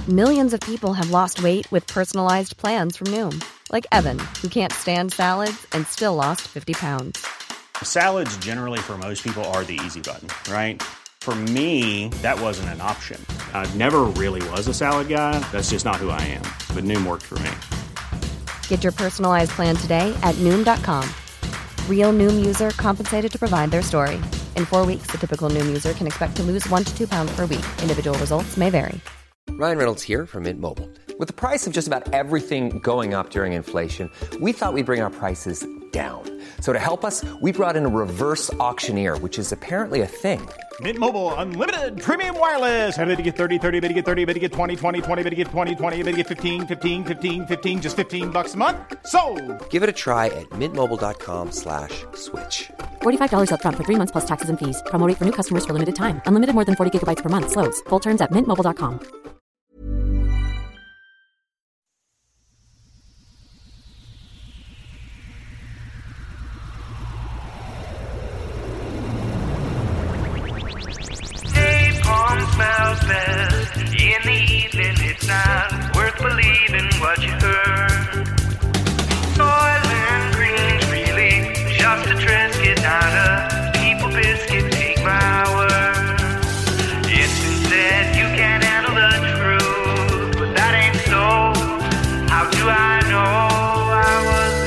Millions of people have lost weight with personalized plans from Noom. Like Evan, who can't stand salads and still lost 50 pounds. Salads generally for most people are the easy button, right? For me, that wasn't an option. I never really was a salad guy. That's just not who I am. But Noom worked for me. Get your personalized plan today at Noom.com. Real Noom user compensated to provide their story. In 4 weeks, the typical Noom user can expect to lose 1 to 2 pounds per week. Individual results may vary. Ryan Reynolds here from Mint Mobile. With the price of just about everything going up during inflation, we thought we'd bring our prices down. So to help us, we brought in a reverse auctioneer, which is apparently a thing. Mint Mobile Unlimited Premium Wireless. How to get 30, 30, bit to get 30, bit to get 20, 20, 20, bit to get 20, 20, bit to get 15, 15, 15, 15, just $15 a month? Sold! Give it a try at mintmobile.com/switch. $45 up front for 3 months plus taxes and fees. Promo rate for new customers for limited time. Unlimited more than 40 gigabytes per month. Slows full terms at mintmobile.com. Smells best in the evening. It's not worth believing what you heard. Soylent Green's really just a Triscuit, not a people biscuit. Take my word. It's been said you can't handle the truth, but that ain't so. How do I know I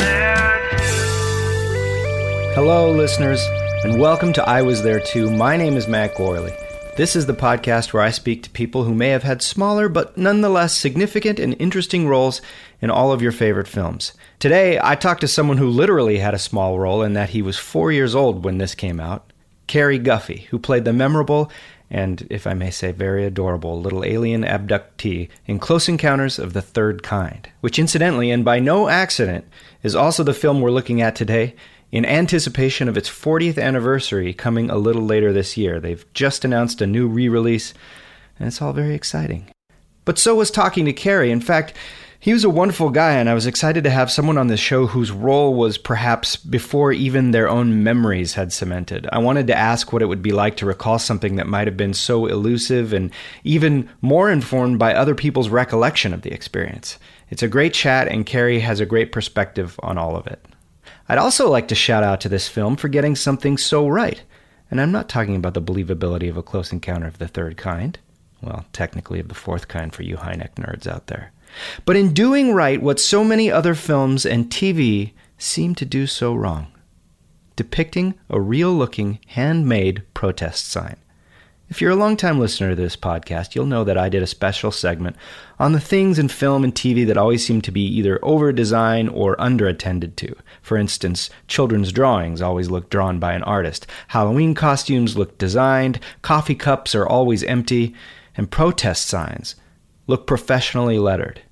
was there too? Hello, listeners, and welcome to I Was There Too. My name is Matt Gorley. This is the podcast where I speak to people who may have had smaller but nonetheless significant and interesting roles in all of your favorite films. Today, I talked to someone who literally had a small role in that he was 4 years old when this came out, Cary Guffey, who played the memorable and, if I may say, very adorable little alien abductee in Close Encounters of the Third Kind, which incidentally, and by no accident, is also the film we're looking at today, in anticipation of its 40th anniversary coming a little later this year. They've just announced a new re-release, and it's all very exciting. But so was talking to Cary. In fact, he was a wonderful guy, and I was excited to have someone on this show whose role was perhaps before even their own memories had cemented. I wanted to ask what it would be like to recall something that might have been so elusive and even more informed by other people's recollection of the experience. It's a great chat, and Cary has a great perspective on all of it. I'd also like to shout out to this film for getting something so right. And I'm not talking about the believability of A Close Encounter of the Third Kind. Well, technically of the fourth kind for you high-neck nerds out there. But in doing right what so many other films and TV seem to do so wrong. Depicting a real-looking, handmade protest sign. If you're a long-time listener to this podcast, you'll know that I did a special segment on the things in film and TV that always seem to be either over-designed or under-attended to. For instance, children's drawings always look drawn by an artist. Halloween costumes look designed, coffee cups are always empty, and protest signs look professionally lettered.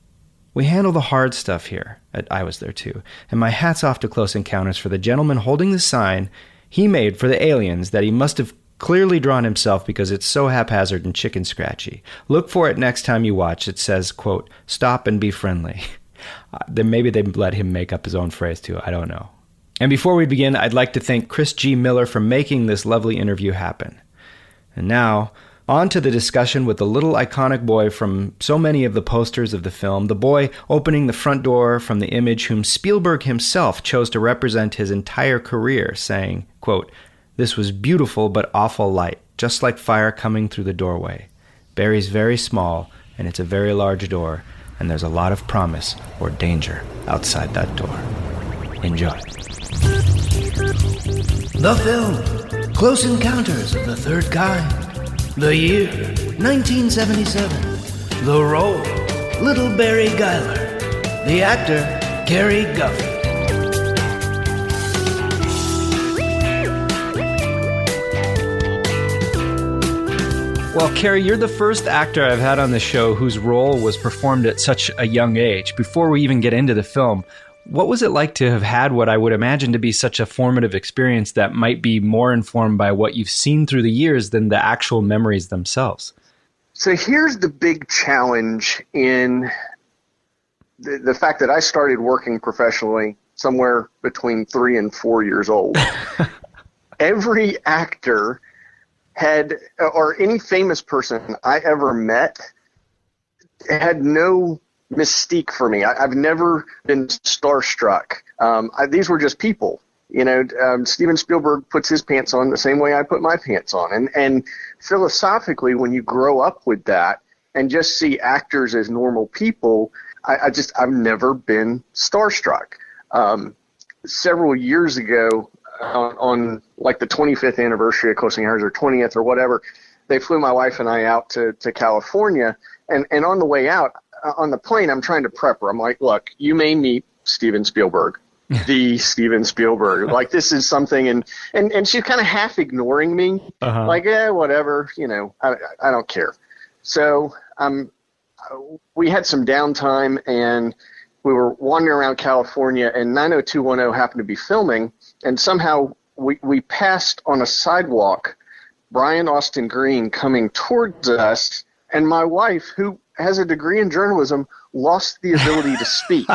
We handle the hard stuff here at I Was There Too, and my hat's off to Close Encounters for the gentleman holding the sign he made for the aliens that he must have clearly drawn himself because it's so haphazard and chicken scratchy. Look for it next time you watch. It says, quote, "Stop and be friendly." Then maybe they let him make up his own phrase too. I don't know. And before we begin, I'd like to thank Chris G. Miller for making this lovely interview happen. And now, on to the discussion with the little iconic boy from so many of the posters of the film, the boy opening the front door from the image whom Spielberg himself chose to represent his entire career, saying, quote, "This was beautiful but awful light, just like fire coming through the doorway. Barry's very small, and it's a very large door, and there's a lot of promise or danger outside that door." Enjoy. The film, Close Encounters of the Third Kind. The year, 1977. The role, Little Barry Guyler. The actor, Cary Guffey. Well, Cary, you're the first actor I've had on the show whose role was performed at such a young age. Before we even get into the film, what was it like to have had what I would imagine to be such a formative experience that might be more informed by what you've seen through the years than the actual memories themselves? So here's the big challenge in the fact that I started working professionally somewhere between 3 and 4 years old. Every actor had, or any famous person I ever met, had no mystique for me. I've never been starstruck. These were just people. Steven Spielberg puts his pants on the same way I put my pants on. And philosophically, when you grow up with that and just see actors as normal people, I've never been starstruck. Several years ago, on like the 25th anniversary of Close Encounters, or 20th or whatever, they flew my wife and I out to California. And on the way out, on the plane, I'm trying to prep her. I'm like, look, you may meet Steven Spielberg, the Steven Spielberg. Like, this is something. And she's kind of half ignoring me. Uh-huh. Like, whatever, I don't care. So we had some downtime, and we were wandering around California, and 90210 happened to be filming, and somehow we passed on a sidewalk Brian Austin Green coming towards us, and my wife, who has a degree in journalism, lost the ability to speak.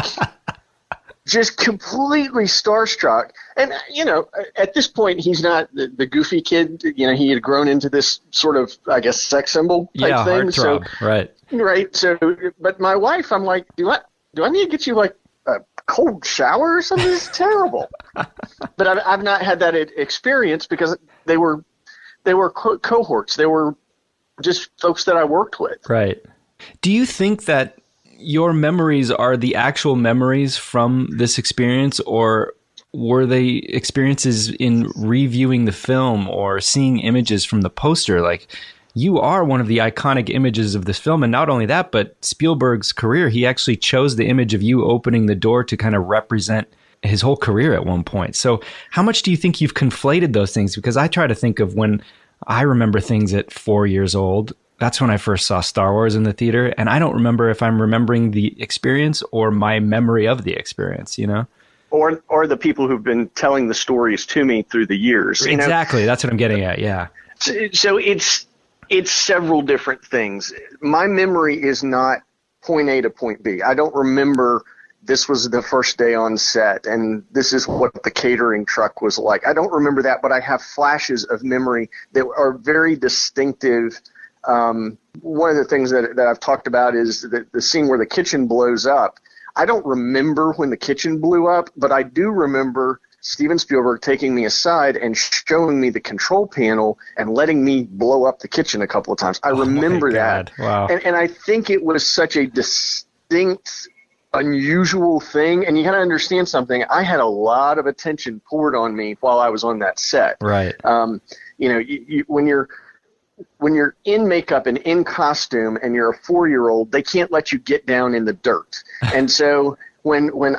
Just completely starstruck. And, at this point, he's not the goofy kid. He had grown into this sort of, I guess, sex symbol type thing. Heartthrob, so, right. Right. So, but my wife, I'm like, do I need to get you like a cold shower or something? This is terrible. But I've not had that experience because they were cohorts. They were just folks that I worked with. Right. Do you think that your memories are the actual memories from this experience, or were they experiences in reviewing the film or seeing images from the poster? Like, you are one of the iconic images of this film. And not only that, but Spielberg's career, he actually chose the image of you opening the door to kind of represent his whole career at one point. So how much do you think you've conflated those things? Because I try to think of when I remember things at 4 years old. That's when I first saw Star Wars in the theater. And I don't remember if I'm remembering the experience or my memory of the experience, Or the people who've been telling the stories to me through the years. Exactly. That's what I'm getting at. Yeah. So it's several different things. My memory is not point A to point B. I don't remember this was the first day on set and this is what the catering truck was like. I don't remember that, but I have flashes of memory that are very distinctive. One of the things that I've talked about is the scene where the kitchen blows up. I don't remember when the kitchen blew up, but I do remember Steven Spielberg taking me aside and showing me the control panel and letting me blow up the kitchen a couple of times. I remember that. Wow. And I think it was such a distinct, unusual thing. And you got to understand something. I had a lot of attention poured on me while I was on that set. Right. When you're in makeup and in costume and you're a 4-year-old, they can't let you get down in the dirt. And so when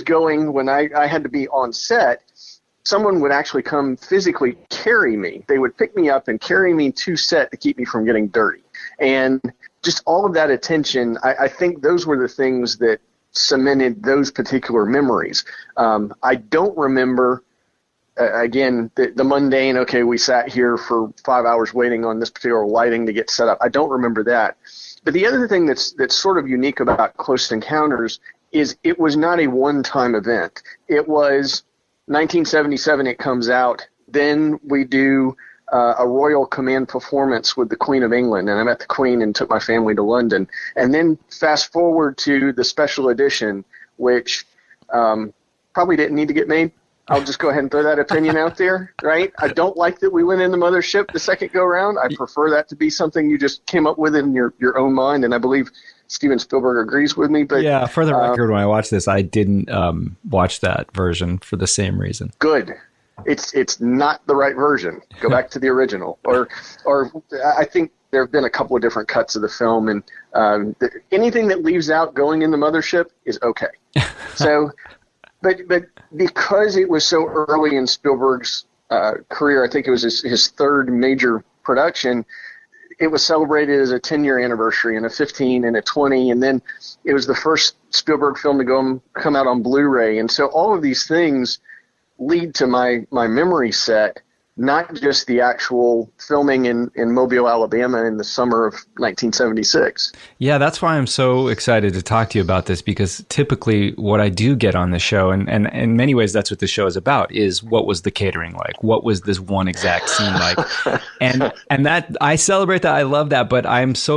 I had to be on set, someone would actually come physically carry me. They would pick me up and carry me to set to keep me from getting dirty. And just all of that attention, I think those were the things that cemented those particular memories. I don't remember, again, the mundane, okay, we sat here for 5 hours waiting on this particular lighting to get set up. I don't remember that. But the other thing that's sort of unique about Close Encounters is it was not a one-time event. It was 1977, it comes out. Then we do a Royal Command performance with the Queen of England, and I met the Queen and took my family to London. And then fast forward to the special edition, which probably didn't need to get made. I'll just go ahead and throw that opinion out there, right? I don't like that we went in the mothership the second go-round. I prefer that to be something you just came up with in your own mind, and I believe Steven Spielberg agrees with me. But yeah, for the record, when I watched this, I didn't watch that version for the same reason. Good. It's not the right version. Go back to the original. Or I think there have been a couple of different cuts of the film, and anything that leaves out going in the mothership is okay. So... But because it was so early in Spielberg's career, I think it was his third major production, it was celebrated as a 10-year anniversary and a 15 and a 20, and then it was the first Spielberg film to come out on Blu-ray. And so all of these things lead to my memory set, not just the actual filming in Mobile, Alabama in the summer of 1976. Yeah, that's why I'm so excited to talk to you about this, because typically what I do get on the show, and in many ways that's what the show is about, is what was the catering like? What was this one exact scene like? And that I celebrate that. I love that, but I'm so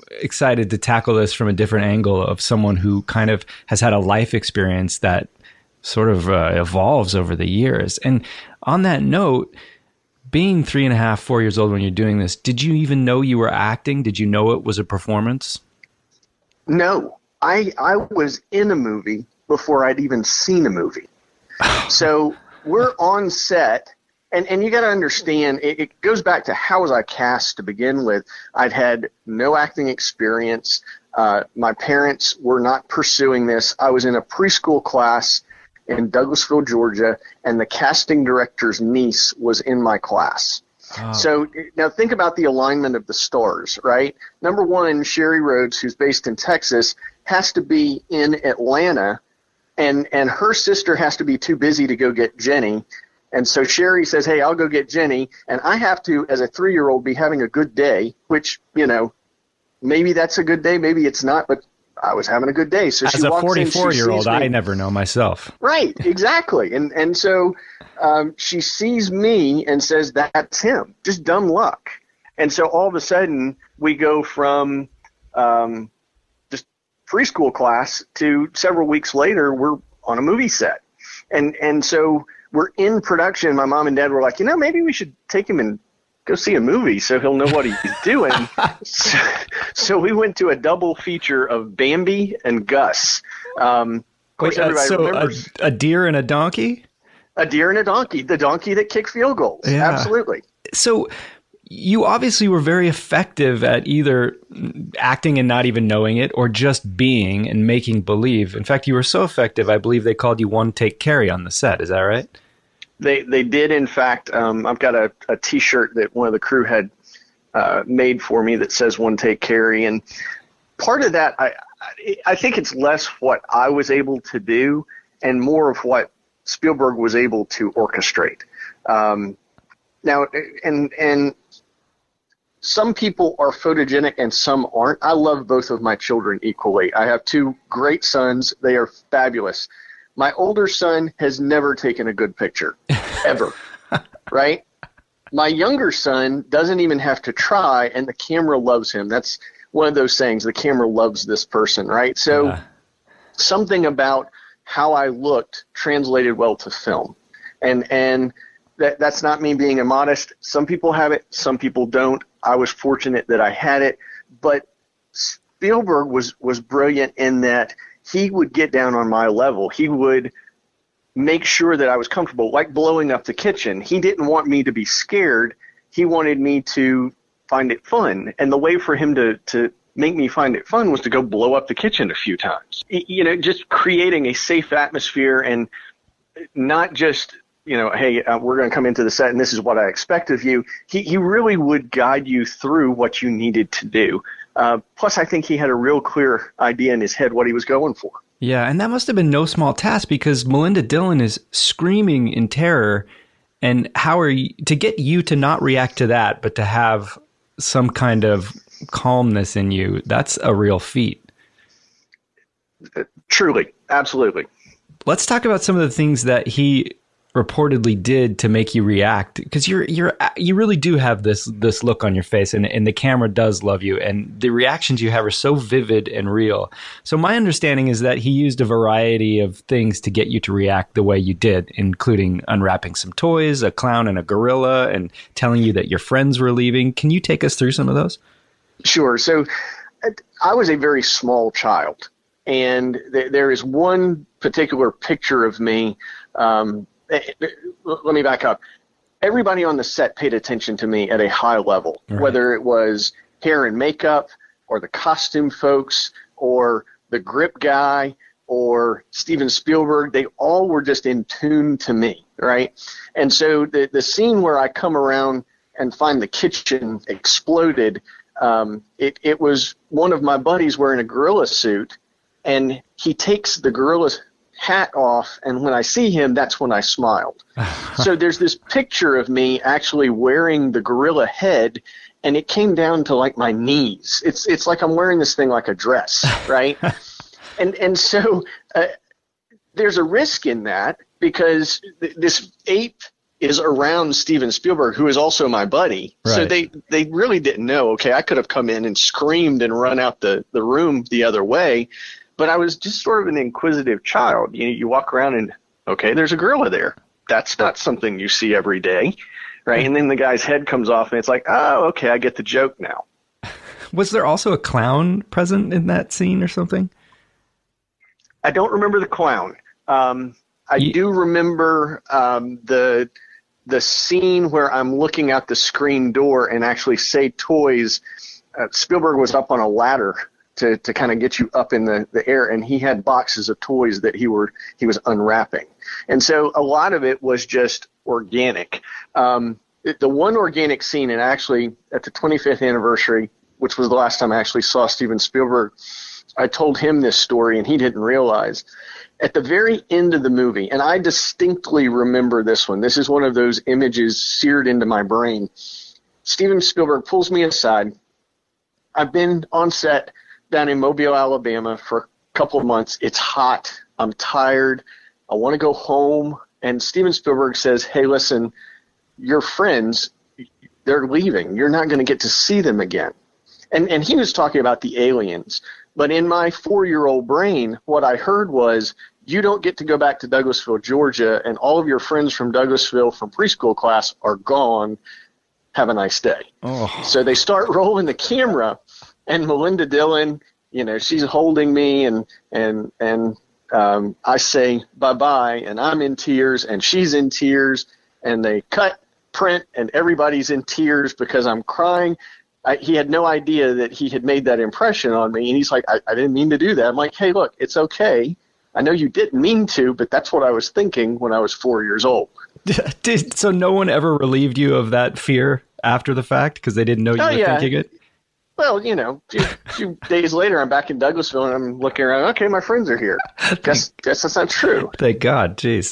excited to tackle this from a different angle of someone who kind of has had a life experience that sort of evolves over the years. And on that note, being 3.5, 4 years old when you're doing this, did you even know you were acting? Did you know it was a performance? No, I was in a movie before I'd even seen a movie. So we're on set, and you got to understand, it goes back to how was I cast to begin with. I'd had no acting experience. My parents were not pursuing this. I was in a preschool class in Douglasville, Georgia, and the casting director's niece was in my class. Oh. So now think about the alignment of the stars, right? Number one, Sherry Rhodes, who's based in Texas, has to be in Atlanta, and her sister has to be too busy to go get Jenny. And so Sherry says, hey, I'll go get Jenny, and I have to, as a 3-year-old, be having a good day, which, maybe that's a good day, maybe it's not, but I was having a good day. So as she walks in, 44-year-old, I never know myself. Right, exactly. And so she sees me and says, that's him. Just dumb luck. And so all of a sudden, we go from just preschool class to several weeks later, we're on a movie set. And so we're in production. My mom and dad were like, maybe we should take him and go see a movie so he'll know what he's doing. So we went to a double feature of Bambi and Gus. Of course, everybody remembers. A deer and a donkey? A deer and a donkey. The donkey that kicked field goals. Yeah. Absolutely. So you obviously were very effective at either acting and not even knowing it or just being and making believe. In fact, you were so effective, I believe they called you One Take Carrie on the set. Is that right? They did, in fact. I've got a T-shirt that one of the crew had made for me that says One Take Carrie. And part of that, I think it's less what I was able to do and more of what Spielberg was able to orchestrate. Now, and some people are photogenic and some aren't. I love both of my children equally. I have 2 great sons. They are fabulous. My older son has never taken a good picture, ever, right? My younger son doesn't even have to try, and the camera loves him. That's one of those sayings, the camera loves this person, right? So something about how I looked translated well to film. And that's not me being immodest. Some people have it, some people don't. I was fortunate that I had it. But Spielberg was brilliant in that he would get down on my level. He would make sure that I was comfortable, like blowing up the kitchen. He didn't want me to be scared. He wanted me to find it fun. And the way for him to make me find it fun was to go blow up the kitchen a few times. Just creating a safe atmosphere and not just, hey, we're going to come into the set and this is what I expect of you. He really would guide you through what you needed to do. Plus, I think he had a real clear idea in his head what he was going for. Yeah, and that must have been no small task because Melinda Dillon is screaming in terror. And how are you to get you to not react to that, but to have some kind of calmness in you? That's a real feat. Truly, absolutely. Let's talk about some of the things that he reportedly did to make you react, because you really do have this look on your face, and the camera does love you, and the reactions you have are so vivid and real. So my understanding is that he used a variety of things to get you to react the way you did, including unwrapping some toys, a clown and a gorilla, and telling you that your friends were leaving. Can you take us through some of those? Sure. So I was a very small child, and there is one particular picture of me. Let me back up. Everybody on the set paid attention to me at a high level, right. Whether it was hair and makeup or the costume folks or the grip guy or Steven Spielberg. They all were just in tune to me, right? And so the scene where I come around and find the kitchen exploded, it was one of my buddies wearing a gorilla suit, and he takes the gorilla's hat off, and when I see him, that's when I smiled. So there's this picture of me actually wearing the gorilla head, and it came down to like my knees. It's like I'm wearing this thing like a dress, right? and so there's a risk in that because this ape is around Steven Spielberg, who is also my buddy. Right. So they really didn't know, okay, I could have come in and screamed and run out the room the other way, but I was just sort of an inquisitive child. You walk around and, okay, there's a gorilla there. That's not something you see every day, right? And then the guy's head comes off and it's like, oh, okay, I get the joke now. Was there also a clown present in that scene or something? I don't remember the clown. I do remember the scene where I'm looking out the screen door and actually say toys. Spielberg was up on a ladder to kind of get you up in the air, and he had boxes of toys that he was unwrapping. And so a lot of it was just organic. The one organic scene, and actually at the 25th anniversary, which was the last time I actually saw Steven Spielberg, I told him this story, and he didn't realize. At the very end of the movie, and I distinctly remember this one. This is one of those images seared into my brain. Steven Spielberg pulls me aside. I've been on set down in Mobile, Alabama for a couple of months. It's hot. I'm tired. I want to go home. And Steven Spielberg says, hey, listen, your friends, they're leaving. You're not going to get to see them again. And he was talking about the aliens. But in my 4-year-old brain, what I heard was, you don't get to go back to Douglasville, Georgia, and all of your friends from Douglasville from preschool class are gone. Have a nice day. Oh. So they start rolling the camera, and Melinda Dillon, she's holding me, and I say bye-bye, and I'm in tears, and she's in tears, and they cut, print, and everybody's in tears because I'm crying. He had no idea that he had made that impression on me, and he's like, I didn't mean to do that. I'm like, hey, look, it's okay. I know you didn't mean to, but that's what I was thinking when I was 4 years old. So no one ever relieved you of that fear after the fact because they didn't know you were thinking it? Well, a few days later, I'm back in Douglasville, and I'm looking around, okay, my friends are here. Guess that's not true. Thank God, jeez.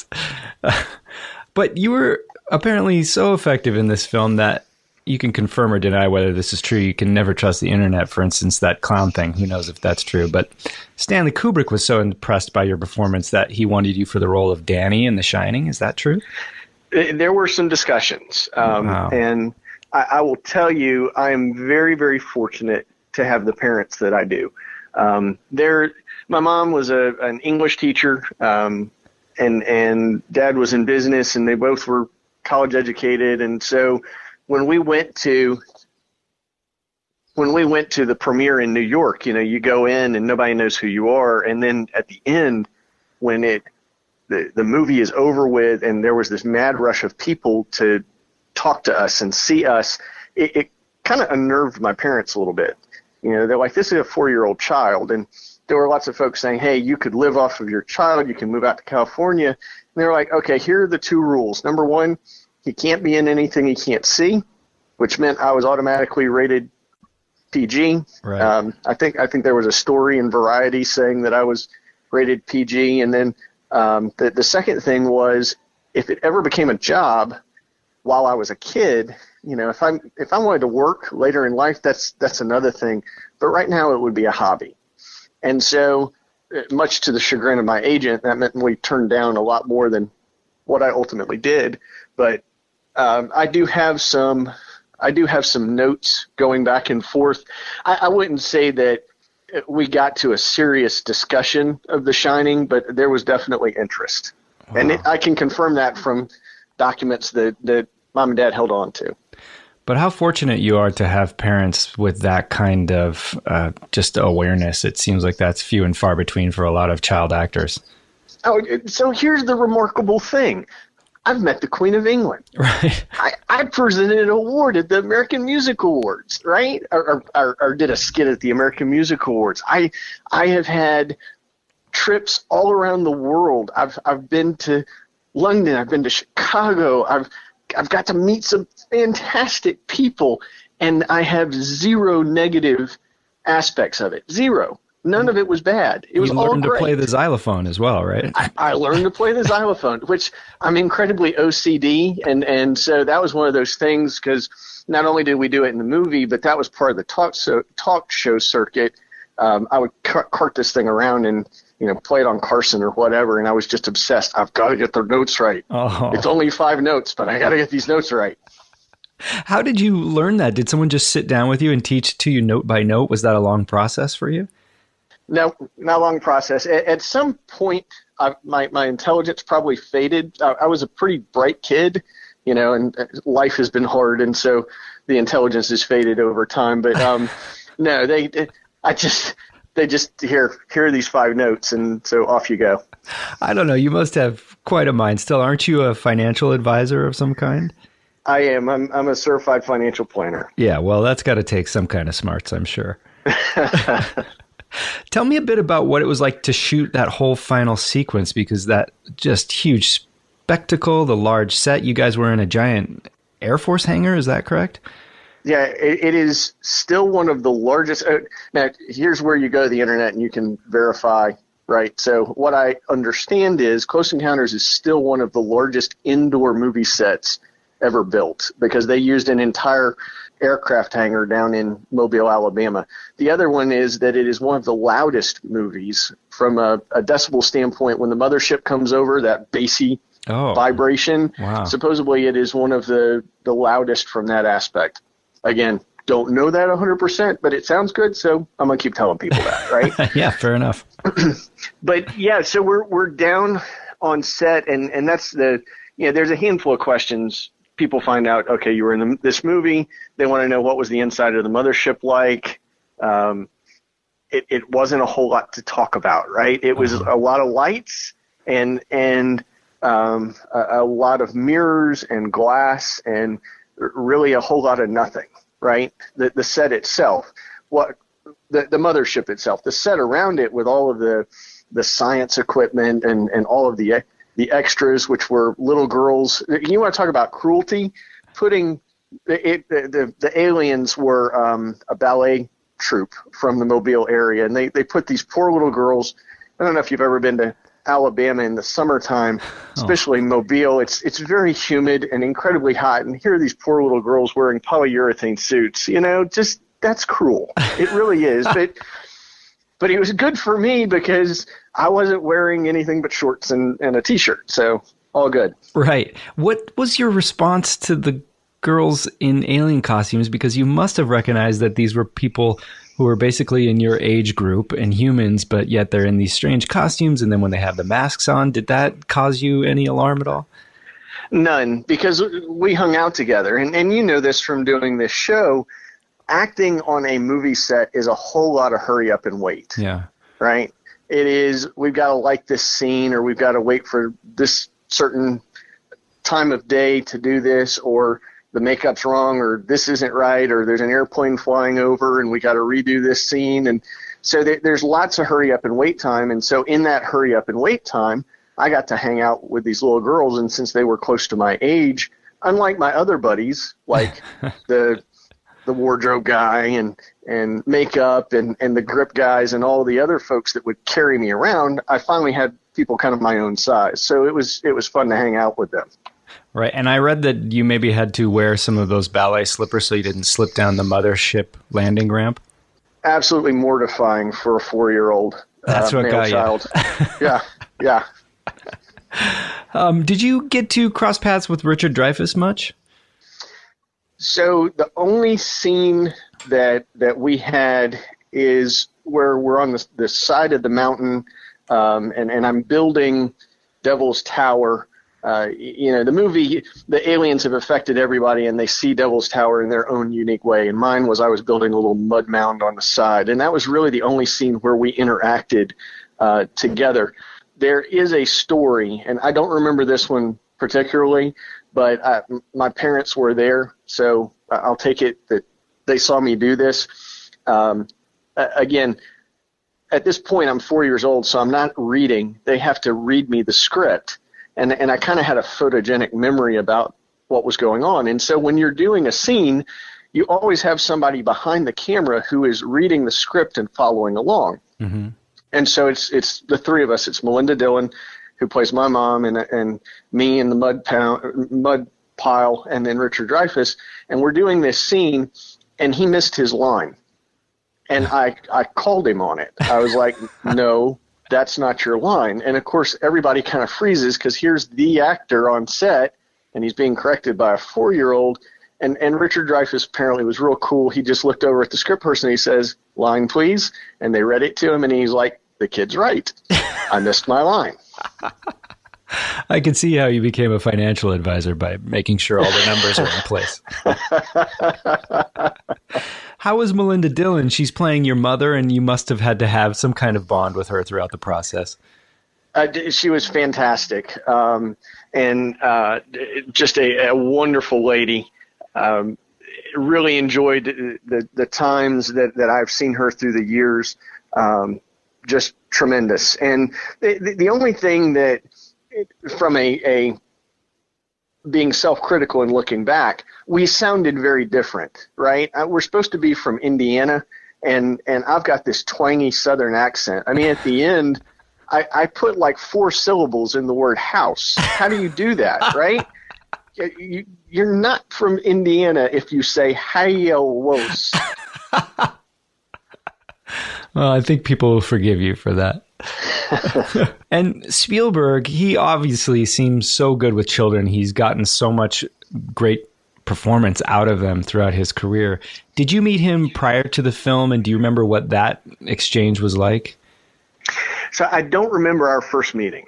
But you were apparently so effective in this film that you can confirm or deny whether this is true. You can never trust the internet, for instance, that clown thing. Who knows if that's true? But Stanley Kubrick was so impressed by your performance that he wanted you for the role of Danny in The Shining. Is that true? There were some discussions. Wow. And I will tell you, I am very, very fortunate to have the parents that I do. My mom was an English teacher, and Dad was in business, and they both were college educated. And so when we went to the premiere in New York, you go in and nobody knows who you are. And then at the end, when the movie is over with and there was this mad rush of people to talk to us and see us, it kind of unnerved my parents a little bit. They're like, this is a 4-year-old child. And there were lots of folks saying, hey, you could live off of your child. You can move out to California. And they were like, okay, here are the 2 rules. Number 1, he can't be in anything he can't see, which meant I was automatically rated PG. Right. I think there was a story in Variety saying that I was rated PG. And then the second thing was, if it ever became a job while I was a kid, if I wanted to work later in life, that's another thing. But right now it would be a hobby. And so, much to the chagrin of my agent, that meant we turned down a lot more than what I ultimately did. But I do have some notes going back and forth. I wouldn't say that we got to a serious discussion of The Shining, but there was definitely interest. Wow. And I can confirm that from documents that Mom and Dad held on to. But how fortunate you are to have parents with that kind of just awareness. It seems like that's few and far between for a lot of child actors. Oh, so here's the remarkable thing. I've met the Queen of England. Right. I presented an award at the American Music Awards, right? Or did a skit at the American Music Awards. I have had trips all around the world. I've been to London. I've been to Chicago. I've got to meet some fantastic people, and I have zero negative aspects of it. Zero. None of it was bad. It was all great. You learned to play the xylophone as well, right? I learned to play the xylophone, which I'm incredibly OCD, and so that was one of those things, because not only did we do it in the movie, but that was part of the talk show circuit. I would cart this thing around and, play it on Carson or whatever. And I was just obsessed. I've got to get the notes right. Oh. It's only 5 notes, but I got to get these notes right. How did you learn that? Did someone just sit down with you and teach it to you note by note? Was that a long process for you? No, not a long process. At some point, my intelligence probably faded. I was a pretty bright kid, and life has been hard, and so the intelligence has faded over time. But no, they just here are these 5 notes, and so off you go. I don't know. You must have quite a mind still. Aren't you a financial advisor of some kind? I am. I'm a certified financial planner. Yeah, well, that's got to take some kind of smarts, I'm sure. Tell me a bit about what it was like to shoot that whole final sequence, because that just huge spectacle, the large set, you guys were in a giant Air Force hangar, is that correct? Yeah, it is still one of the largest. Now, here's where you go to the internet and you can verify, right? So what I understand is Close Encounters is still one of the largest indoor movie sets ever built, because they used an entire aircraft hangar down in Mobile, Alabama. The other one is that it is one of the loudest movies from a decibel standpoint. When the mothership comes over, that bassy vibration, wow. Supposedly it is one of the loudest from that aspect. Again, don't know that 100%, but it sounds good, so I'm going to keep telling people that, right? Yeah, fair enough. But yeah, so we're down on set, and that's there's a handful of questions. People find out, okay, you were in this movie. They want to know what was the inside of the mothership like. It wasn't a whole lot to talk about, right? It was a lot of lights and a lot of mirrors and glass and really a whole lot of nothing, right? The set itself, the mothership itself, the set around it with all of the science equipment and all of the extras, which were little girls. You want to talk about cruelty? Putting the aliens were a ballet troupe from the Mobile area, and they put these poor little girls. I don't know if you've ever been to Alabama in the summertime, especially Mobile. It's very humid and incredibly hot, and here are these poor little girls wearing polyurethane suits. Just that's cruel. It really is. But it was good for me because I wasn't wearing anything but shorts and a T-shirt, so all good. Right. What was your response to the girls in alien costumes? Because you must have recognized that these were people who were basically in your age group and humans, but yet they're in these strange costumes, and then when they have the masks on, did that cause you any alarm at all? None, because we hung out together. And you know this from doing this show. Acting on a movie set is a whole lot of hurry up and wait. Yeah. Right? It is, we've got to like this scene, or we've got to wait for this certain time of day to do this, or the makeup's wrong, or this isn't right, or there's an airplane flying over and we got to redo this scene. And so there's lots of hurry up and wait time. And so in that hurry up and wait time, I got to hang out with these little girls. And since they were close to my age, unlike my other buddies, like the wardrobe guy and makeup and the grip guys and all the other folks that would carry me around, I finally had people kind of my own size. So it was fun to hang out with them. Right. And I read that you maybe had to wear some of those ballet slippers so you didn't slip down the mothership landing ramp. Absolutely mortifying for a 4-year-old That's what male got child. you. Yeah. Did you get to cross paths with Richard Dreyfuss much? So the only scene that we had is where we're on the side of the mountain, and I'm building Devil's Tower. The movie, the aliens have affected everybody, and they see Devil's Tower in their own unique way. And mine was I was building a little mud mound on the side, and that was really the only scene where we interacted together. There is a story, and I don't remember this one particularly, but my parents were there, so I'll take it that they saw me do this. Again, at this point, I'm 4 years old, so I'm not reading. They have to read me the script, and I kind of had a photogenic memory about what was going on. And so when you're doing a scene, you always have somebody behind the camera who is reading the script and following along. Mm-hmm. And so it's the three of us. It's Melinda Dillon, who plays my mom, and me in the mud pile, and then Richard Dreyfuss. And we're doing this scene, and he missed his line. And I called him on it. I was like, no, that's not your line. And, of course, everybody kind of freezes because here's the actor on set, and he's being corrected by a 4-year-old. And Richard Dreyfuss apparently was real cool. He just looked over at the script person and he says, line, please. And they read it to him, and he's like, the kid's right. I missed my line. I can see how you became a financial advisor by making sure all the numbers are in place. How was Melinda Dillon? She's playing your mother, and you must have had to have some kind of bond with her throughout the process. She was fantastic, and just a wonderful lady. Really enjoyed the times that I've seen her through the years. Just tremendous. And the only thing that, from a being self-critical and looking back, we sounded very different, right? We're supposed to be from Indiana, and I've got this twangy Southern accent. I mean, at the end, I put like 4 syllables in the word house. How do you do that, right? You're not from Indiana if you say "hayos." Well, I think people will forgive you for that. And Spielberg, he obviously seems so good with children. He's gotten so much great performance out of them throughout his career. Did you meet him prior to the film, and do you remember what that exchange was like? So I don't remember our first meeting.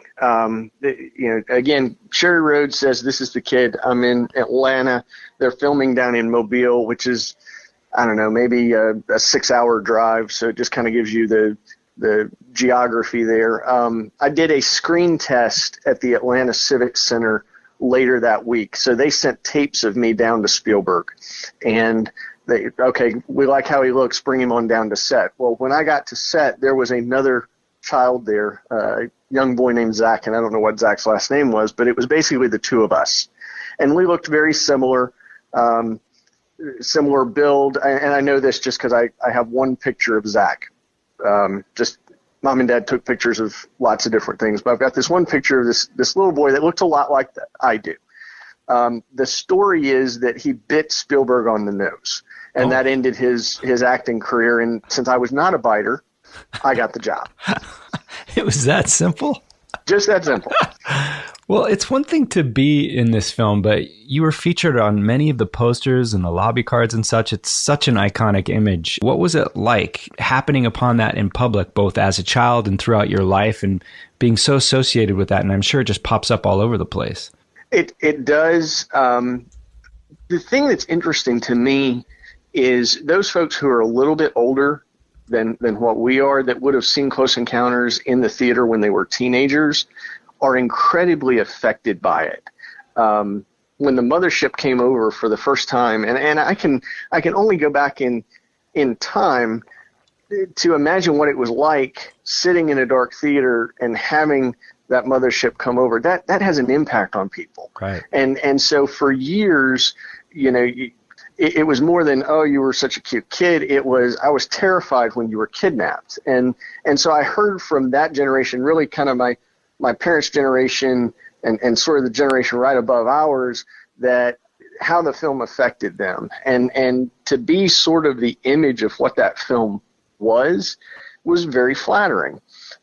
Again, Sherry Rhodes says, this is the kid. I'm in Atlanta. They're filming down in Mobile, which is, I don't know, maybe a 6-hour drive. So it just kind of gives you the geography there. I did a screen test at the Atlanta Civic Center later that week. So they sent tapes of me down to Spielberg. And we like how he looks, bring him on down to set. Well, when I got to set, there was another child there, a young boy named Zach, and I don't know what Zach's last name was, but it was basically the two of us. And we looked very similar, similar build. And I know this just because I have one picture of Zach. Just mom and dad took pictures of lots of different things, but I've got this one picture of this little boy that looked a lot like that I do. The story is that he bit Spielberg on the nose, and that ended his acting career. And since I was not a biter, I got the job. It was that simple? Just that simple. Well, it's one thing to be in this film, but you were featured on many of the posters and the lobby cards and such. It's such an iconic image. What was it like happening upon that in public, both as a child and throughout your life, and being so associated with that? And I'm sure it just pops up all over the place. It does. The thing that's interesting to me is those folks who are a little bit older than what we are, that would have seen Close Encounters in the theater when they were teenagers, are incredibly affected by it. When the mothership came over for the first time, and I can only go back in time to imagine what it was like sitting in a dark theater and having that mothership come over. That has an impact on people. Right. And so for years, it was more than, oh, you were such a cute kid. It was, I was terrified when you were kidnapped. And so I heard from that generation, really kind of my parents' generation and sort of the generation right above ours, that how the film affected them. And to be sort of the image of what that film was very flattering.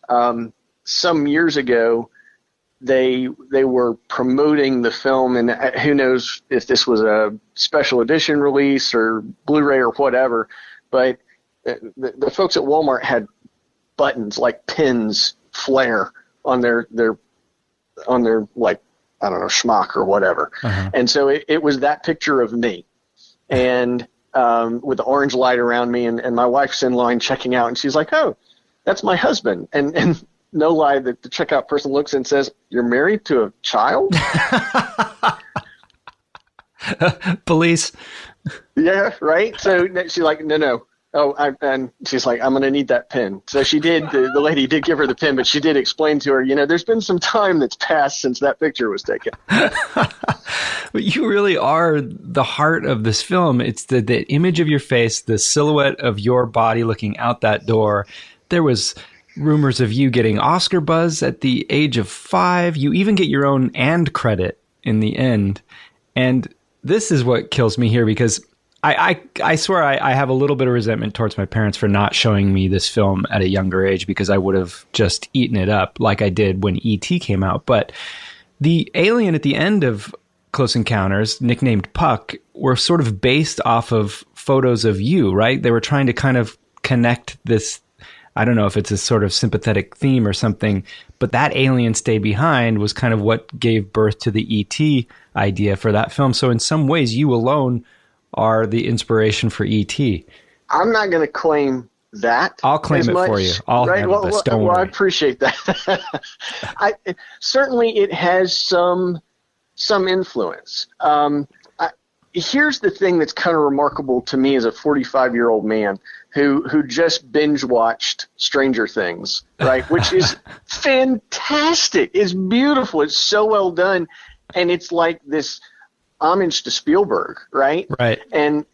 Some years ago, they were promoting the film, and who knows if this was a special edition release or Blu-ray or whatever, but the folks at Walmart had buttons like pins flare on their like, I don't know, schmuck or whatever. Uh-huh. And so it was that picture of me, and with the orange light around me, and my wife's in line checking out, and she's like, oh, that's my husband. And no lie, the checkout person looks and says, you're married to a child? Police. Yeah, right? So she's like, no. Oh, and she's like, I'm going to need that pen. So she did. The lady did give her the pen, but she did explain to her, there's been some time that's passed since that picture was taken. But you really are the heart of this film. It's the image of your face, the silhouette of your body looking out that door. There was rumors of you getting Oscar buzz at the age of 5. You even get your own and credit in the end. And this is what kills me here, because I swear I have a little bit of resentment towards my parents for not showing me this film at a younger age, because I would have just eaten it up like I did when E.T. came out. But the alien at the end of Close Encounters, nicknamed Puck, were sort of based off of photos of you, right? They were trying to kind of connect this, I don't know if it's a sort of sympathetic theme or something, but that alien stay behind was kind of what gave birth to the E.T. idea for that film. So in some ways, you alone are the inspiration for E.T. I'm not going to claim that. I'll claim it for you. I'll handle this. Don't worry. I appreciate that. Certainly it has some influence. Here's the thing that's kind of remarkable to me as a 45-year-old man who just binge watched Stranger Things, right? Which is fantastic. It's beautiful. It's so well done, and it's like this homage to Spielberg, right? Right. And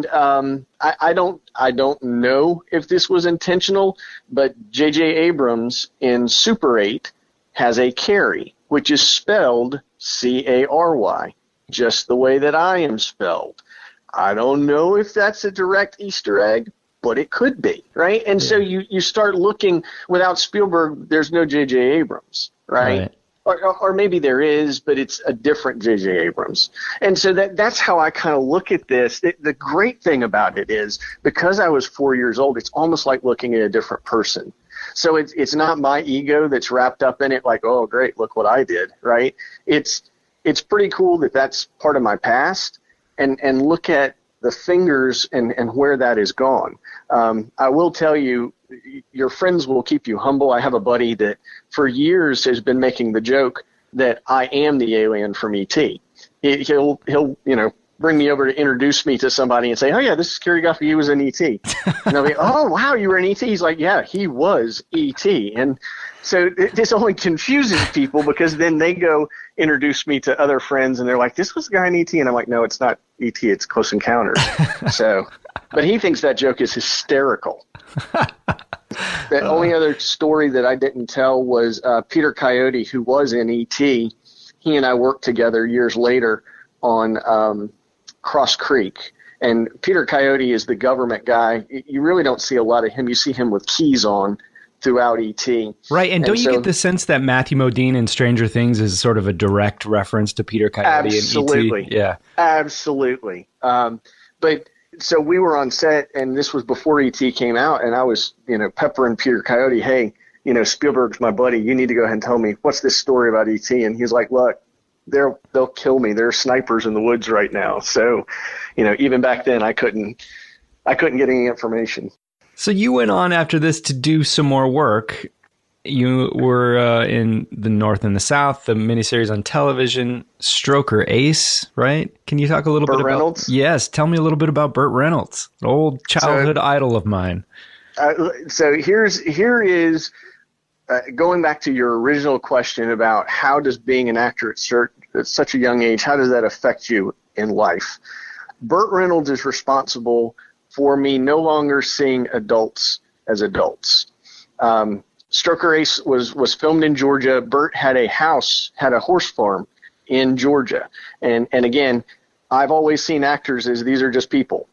I don't know if this was intentional, but J.J. Abrams in Super 8 has a Carrie, which is spelled C-A-R-Y, just the way that I am spelled. I don't know if that's a direct Easter egg, but it could be, right? And so you start looking. Without Spielberg, there's no J.J. Abrams, right? Or maybe there is, but it's a different J.J. Abrams. And so that's how I kind of look at this. The great thing about it is, because I was 4 years old, it's almost like looking at a different person. So it's not my ego that's wrapped up in it like, oh, great, look what I did, right? It's pretty cool that that's part of my past, and look at the fingers and where that has gone. I will tell you, your friends will keep you humble. I have a buddy that for years has been making the joke that I am the alien from E.T. He'll bring me over to introduce me to somebody and say, oh yeah, this is Kerry Guffey, he was in E.T. And I'll be, oh wow, you were in E.T. He's like, yeah, he was E.T. And so this only confuses people, because then they go introduce me to other friends and they're like, this was the guy in E.T. And I'm like, no, it's not E.T., it's Close Encounters. But he thinks that joke is hysterical. The only other story that I didn't tell was Peter Coyote, who was in E.T. He and I worked together years later on Cross Creek. And Peter Coyote is the government guy. You really don't see a lot of him. You see him with keys on throughout E.T. Right, and don't you get the sense that Matthew Modine in Stranger Things is sort of a direct reference to Peter Coyote absolutely. in E.T.? Yeah, absolutely. But so we were on set, and this was before E.T. came out, and I was, peppering Peter Coyote, hey, Spielberg's my buddy. You need to go ahead and tell me, what's this story about E.T.? And he's like, look, they'll kill me. There are snipers in the woods right now. So, even back then, I couldn't get any information. So you went on after this to do some more work. You were in the North and the South, the miniseries on television, Stroker Ace, right? Can you talk a little bit about Reynolds? Yes, tell me a little bit about Burt Reynolds, an old childhood idol of mine. So here is going back to your original question about how does being an actor at such a young age, how does that affect you in life? Burt Reynolds is responsible for me no longer seeing adults as adults. Stroker Ace was filmed in Georgia. Burt had a horse farm in Georgia. And again, I've always seen actors as these are just people.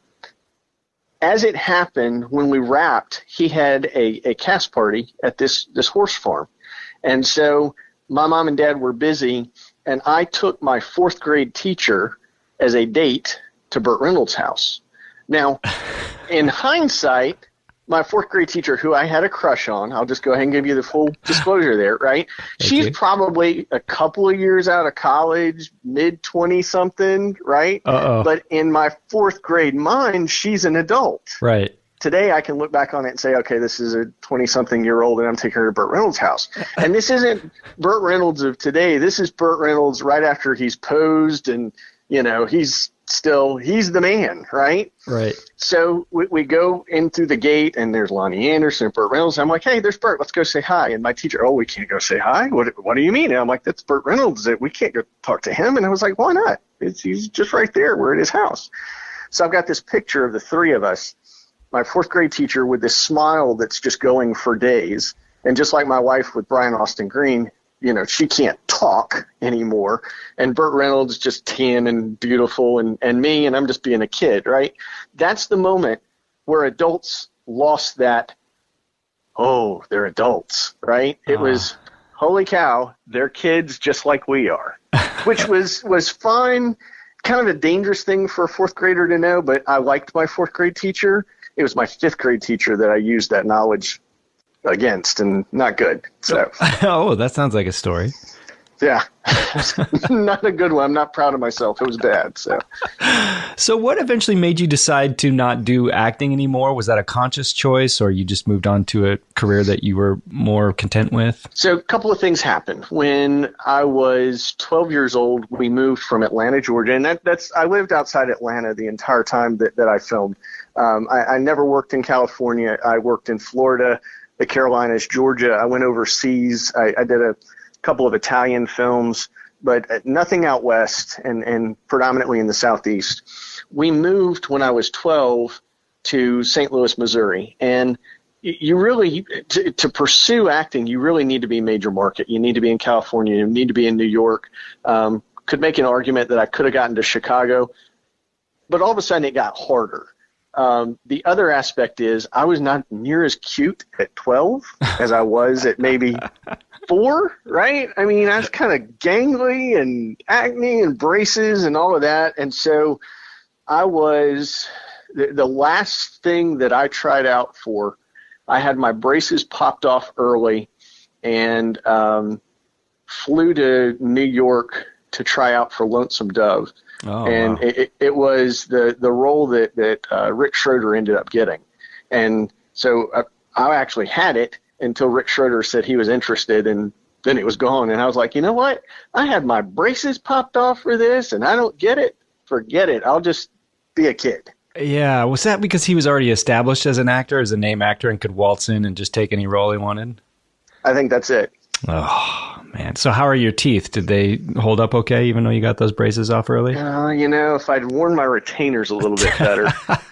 As it happened, when we wrapped, he had a cast party at this horse farm. And so my mom and dad were busy, and I took my fourth grade teacher as a date to Burt Reynolds' house. Now, in hindsight, my fourth grade teacher, who I had a crush on, I'll just go ahead and give you the full disclosure there, right? She's probably a couple of years out of college, mid-20-something, right? But in my fourth grade mind, she's an adult. Right. Today, I can look back on it and say, okay, this is a 20-something-year-old, and I'm taking her to Burt Reynolds' house. And this isn't Burt Reynolds of today. This is Burt Reynolds right after he's posed and, he's the man, right? Right. So we go in through the gate, and there's Lonnie Anderson and Burt Reynolds. I'm like, hey, there's Burt. Let's go say hi. And my teacher, we can't go say hi? What do you mean? And I'm like, that's Burt Reynolds. We can't go talk to him. And I was like, why not? He's just right there. We're at his house. So I've got this picture of the three of us, my fourth grade teacher with this smile that's just going for days. And just like my wife with Brian Austin Green, she can't talk anymore. And Burt Reynolds just tan and beautiful and me, and I'm just being a kid, right? That's the moment where adults lost that, oh, they're adults, right? It was, holy cow, they're kids just like we are, which was fine. Kind of a dangerous thing for a fourth grader to know, but I liked my fourth grade teacher. It was my fifth grade teacher that I used that knowledge against, and not good. So, oh, that sounds like a story. Yeah, not a good one. I'm not proud of myself. It was bad. So what eventually made you decide to not do acting anymore? Was that a conscious choice, or you just moved on to a career that you were more content with? So a couple of things happened. When I was 12 years old, we moved from Atlanta, Georgia, and I lived outside Atlanta the entire time that I filmed. I never worked in California. I worked in Florida, the Carolinas, Georgia. I went overseas. I did a couple of Italian films, but nothing out west and predominantly in the Southeast. We moved when I was 12 to St. Louis, Missouri. And you really, to pursue acting, you really need to be major market. You need to be in California. You need to be in New York. Could make an argument that I could have gotten to Chicago, but all of a sudden it got harder. The other aspect is I was not near as cute at 12 as I was at maybe 4, right? I mean, I was kind of gangly and acne and braces and all of that. And so I was the last thing that I tried out for. I had my braces popped off early and flew to New York to try out for Lonesome Dove. Oh, and wow. It was the role that Rick Schroder ended up getting. And so I actually had it until Rick Schroder said he was interested, and then it was gone. And I was like, you know what? I had my braces popped off for this, and I don't get it. Forget it. I'll just be a kid. Yeah. Was that because he was already established as an actor, as a name actor, and could waltz in and just take any role he wanted? I think that's it. Oh, man. So how are your teeth? Did they hold up okay, even though you got those braces off early? If I'd worn my retainers a little bit better.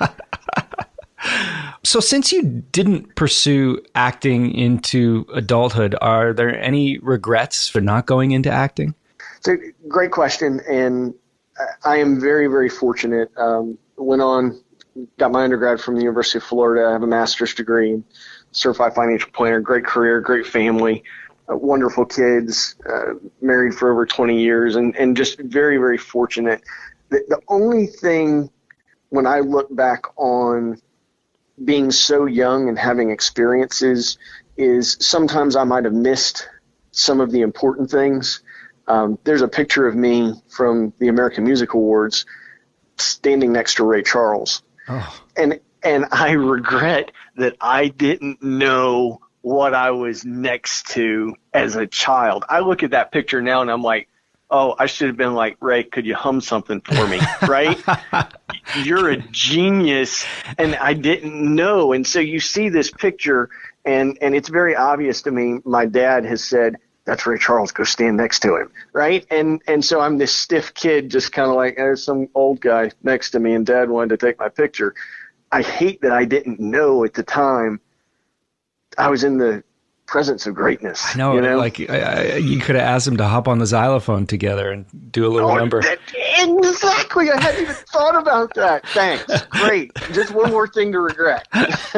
So since you didn't pursue acting into adulthood, are there any regrets for not going into acting? It's a great question, and I am very, very fortunate. Went on, got my undergrad from the University of Florida. I have a master's degree, certified financial planner, great career, great family, wonderful kids, married for over 20 years, and just very, very fortunate. The only thing when I look back on being so young and having experiences is sometimes I might have missed some of the important things. There's a picture of me from the American Music Awards standing next to Ray Charles. Oh. And I regret that I didn't know what I was next to as a child. I look at that picture now and I'm like, oh, I should have been like, Ray, could you hum something for me, right? You're a genius, and I didn't know. And so you see this picture, and it's very obvious to me. My dad has said, that's Ray Charles, go stand next to him, right? And so I'm this stiff kid just kind of like, there's some old guy next to me, and Dad wanted to take my picture. I hate that I didn't know at the time I was in the presence of greatness. I know, like you could have asked him to hop on the xylophone together and do a little number. Exactly. I hadn't even thought about that. Thanks. Great. Just one more thing to regret.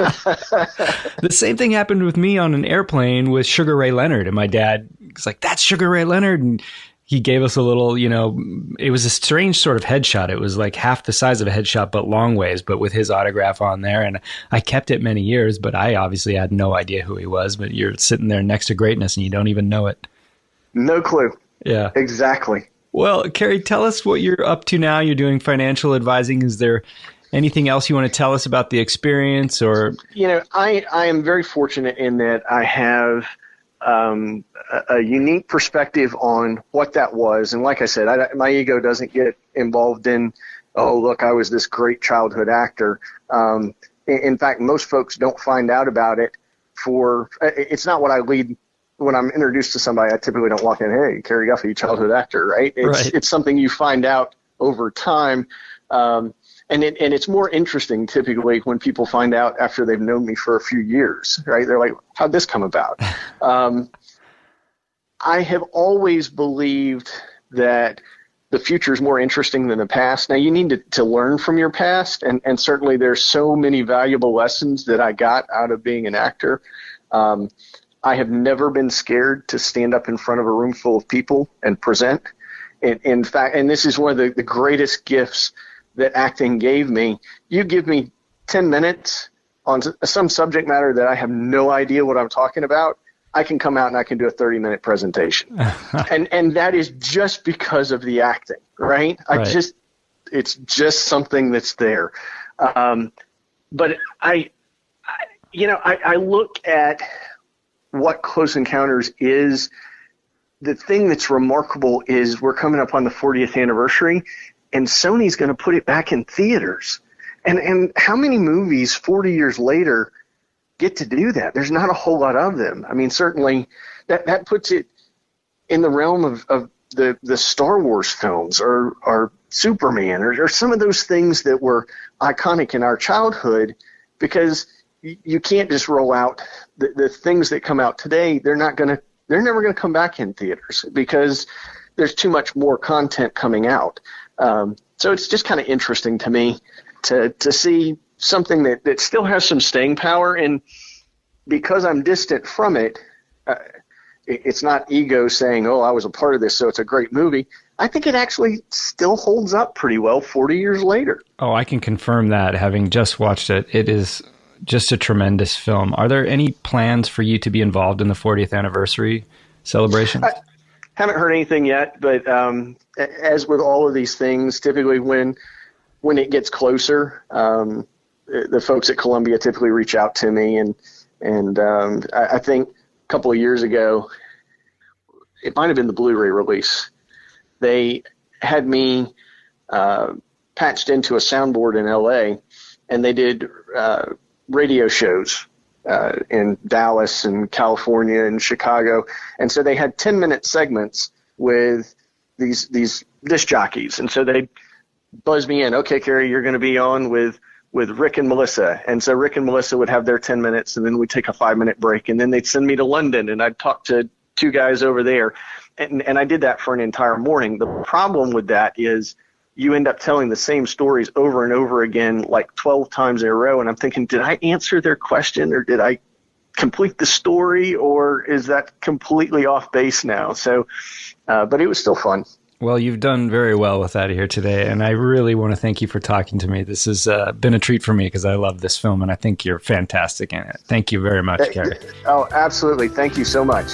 The same thing happened with me on an airplane with Sugar Ray Leonard, and my dad was like, that's Sugar Ray Leonard. And he gave us a little, it was a strange sort of headshot. It was like half the size of a headshot, but long ways, but with his autograph on there. And I kept it many years, but I obviously had no idea who he was. But you're sitting there next to greatness and you don't even know it. No clue. Yeah. Exactly. Well, Kerry, tell us what you're up to now. You're doing financial advising. Is there anything else you want to tell us about the experience? Or I am very fortunate in that I have a unique perspective on what that was. And like I said, my ego doesn't get involved in, oh, look, I was this great childhood actor. In fact, most folks don't find out about it it's not what I lead when I'm introduced to somebody. I typically don't walk in, hey, Kerry Guffey, childhood actor, right? It's something you find out over time. And it's more interesting typically when people find out after they've known me for a few years, right? They're like, how'd this come about? I have always believed that the future is more interesting than the past. Now, you need to learn from your past, and certainly there's so many valuable lessons that I got out of being an actor. I have never been scared to stand up in front of a room full of people and present. In fact, and this is one of the greatest gifts that acting gave me. You give me 10 minutes on some subject matter that I have no idea what I'm talking about, I can come out and I can do a 30-minute presentation. and that is just because of the acting, right? It's just something that's there. But I look at what Close Encounters is. The thing that's remarkable is we're coming up on the 40th anniversary, and Sony's going to put it back in theaters. And how many movies 40 years later get to do that? There's not a whole lot of them. I mean, certainly that puts it in the realm of the Star Wars films or Superman or some of those things that were iconic in our childhood, because you can't just roll out the things that come out today. They're never going to come back in theaters because there's too much more content coming out. So it's just kind of interesting to me to see something that still has some staying power. And because I'm distant from it, it's not ego saying, oh, I was a part of this, so it's a great movie. I think it actually still holds up pretty well 40 years later. Oh, I can confirm that, having just watched it. It is just a tremendous film. Are there any plans for you to be involved in the 40th anniversary celebrations? I haven't heard anything yet, but as with all of these things, typically when it gets closer, the folks at Columbia typically reach out to me, and I think a couple of years ago, it might have been the Blu-ray release, they had me patched into a soundboard in LA, and they did radio shows in Dallas and California and Chicago. And so they had 10-minute segments with these disc jockeys. And so they buzzed me in. Okay, Kerry, you're going to be on with Rick and Melissa. And so Rick and Melissa would have their 10 minutes, and then we'd take a 5-minute break. And then they'd send me to London, and I'd talk to 2 guys over there. And I did that for an entire morning. The problem with that is you end up telling the same stories over and over again, like 12 times in a row. And I'm thinking, did I answer their question, or did I complete the story, or is that completely off base now? So, but it was still fun. Well, you've done very well with that here today, and I really want to thank you for talking to me. This has been a treat for me because I love this film, and I think you're fantastic in it. Thank you very much, Kerry. Oh, absolutely. Thank you so much.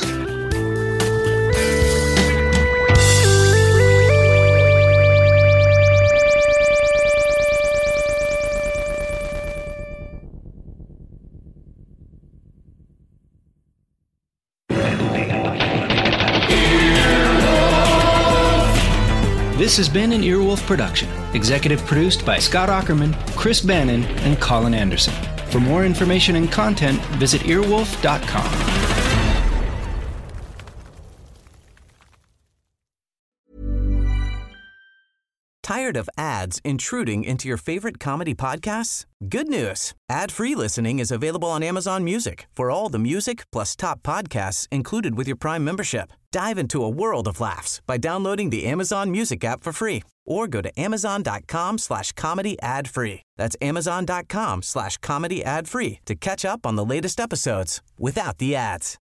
This has been an Earwolf production, executive produced by Scott Aukerman, Chris Bannon, and Colin Anderson. For more information and content, visit earwolf.com. Tired of ads intruding into your favorite comedy podcasts? Good news. Ad-free listening is available on Amazon Music for all the music plus top podcasts included with your Prime membership. Dive into a world of laughs by downloading the Amazon Music app for free or go to amazon.com/comedy ad-free. That's amazon.com/comedy ad-free to catch up on the latest episodes without the ads.